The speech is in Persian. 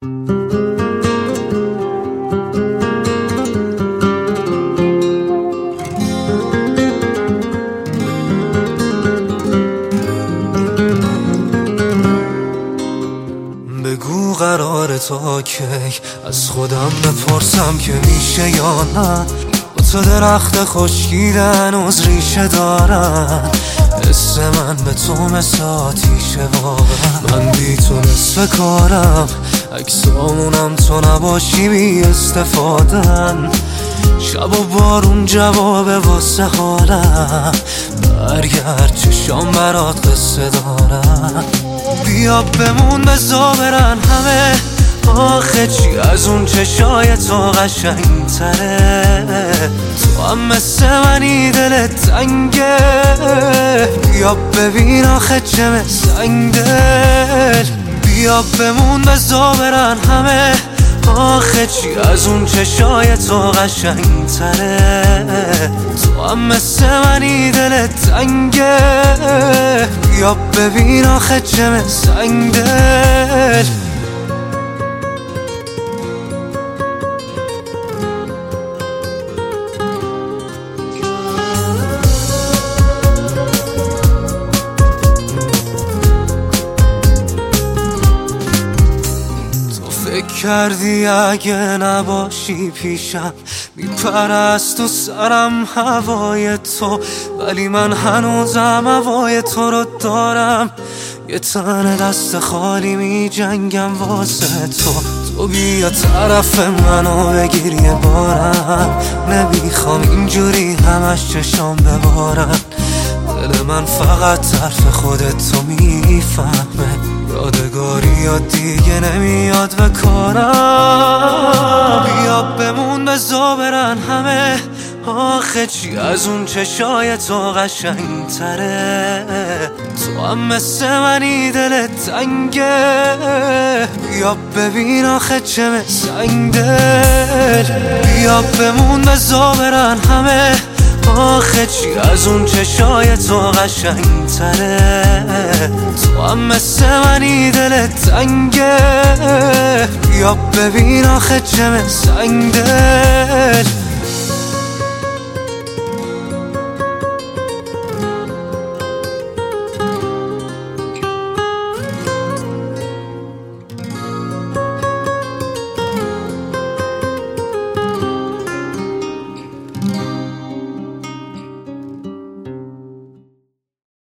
بگو قراره تا کی از خودم بپرسم که میشه یا نه. با تو درخت خشکیدن از ریشه دارن، حس من به تو مثل آتیشه واقعا. من بی تو نصف کارم، عکسامونم تو نباشی بی استفادن. شب و بارون جوابه واسه حالم، برگرد چشام برات قصه دارم. بیا بمون بزا برن همه، آخه چی از اون چشای تو قشنگ تره. تو هم مثل منی دلت تنگه، بیا ببین آخه چه مثل دل. بیا بمون بزا برن همه، آخه چی از اون چشای تو قشنگ تره. تو هم مثل منی دلت تنگه، بیا ببین آخه چه مثل دل. فکر کردی اگه نباشی پیشم میپره از تو سرم هوای تو، ولی من هنوزم هوای تو رو دارم. یه تن دست خالی می جنگم واسه تو. تو بیا طرف منو بگیر یه بارم، نمیخوام اینجوری همش چشام ببارم. دل من فقط طرف خودت تو میفهمه، یادگاری یا دیگه نمیاد به کارم. بیا بمون بزا برن همه، آخه چی از اون چشای تو قشنگ تره. تو هم مثل منی دلت تنگه، بیا ببین آخه چه مثل دل. بیا بمون بزا برن همه، آخه چی از اون چشای تو قشنگ تره. تو هم مثل منی دلت تنگه، بیا ببین آخه چه مثل دل.